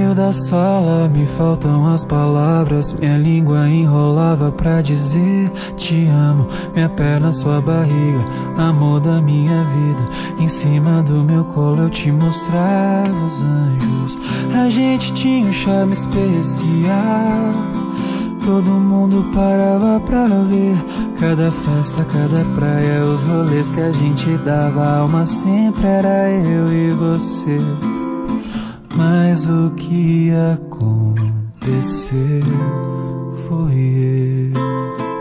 meio da sala me faltam as palavras. Minha língua enrolava pra dizer te amo. Minha perna, sua barriga, amor da minha vida. Em cima do meu colo eu te mostrava os anjos. A gente tinha um charme especial. Todo mundo parava pra ver. Cada festa, cada praia, os rolês que a gente dava. A alma sempre era eu e você. Mas o que aconteceu foi eu.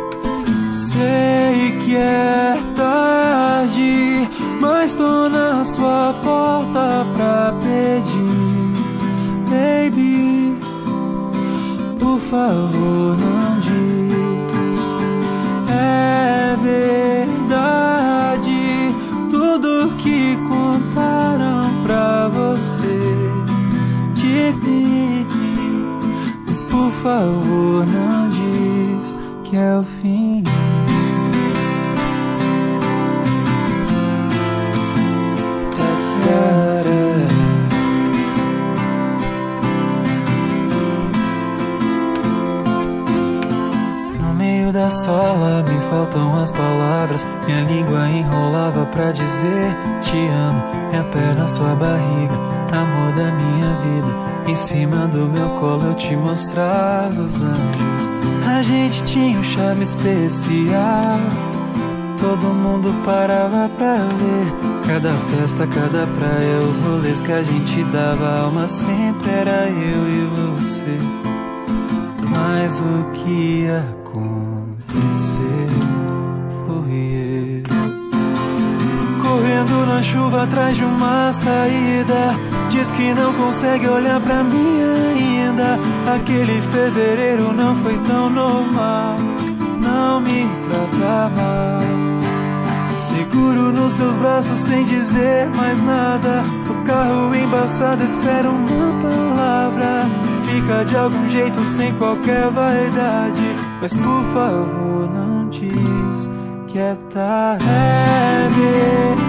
Sei que é tarde, mas tô na sua porta pra pedir. Baby, por favor, não diz. É verdade tudo que contaram pra você de mim, mas por favor, não diz que é o fim. Da sala me faltam as palavras. Minha língua enrolava pra dizer te amo. Minha perna, sua barriga, amor da minha vida. Em cima do meu colo eu te mostrava os anjos. A gente tinha um charme especial. Todo mundo parava pra ver. Cada festa, cada praia, os rolês que a gente dava. A alma sempre era eu e você. Mas o que aconteceu foi eu. Correndo na chuva atrás de uma saída. Diz que não consegue olhar pra mim ainda. Aquele fevereiro não foi tão normal. Não me trata mal. Seguro nos seus braços sem dizer mais nada. O carro embaçado espera uma palavra. Fica de algum jeito sem qualquer vaidade. Mas por favor não diz que é tarde. É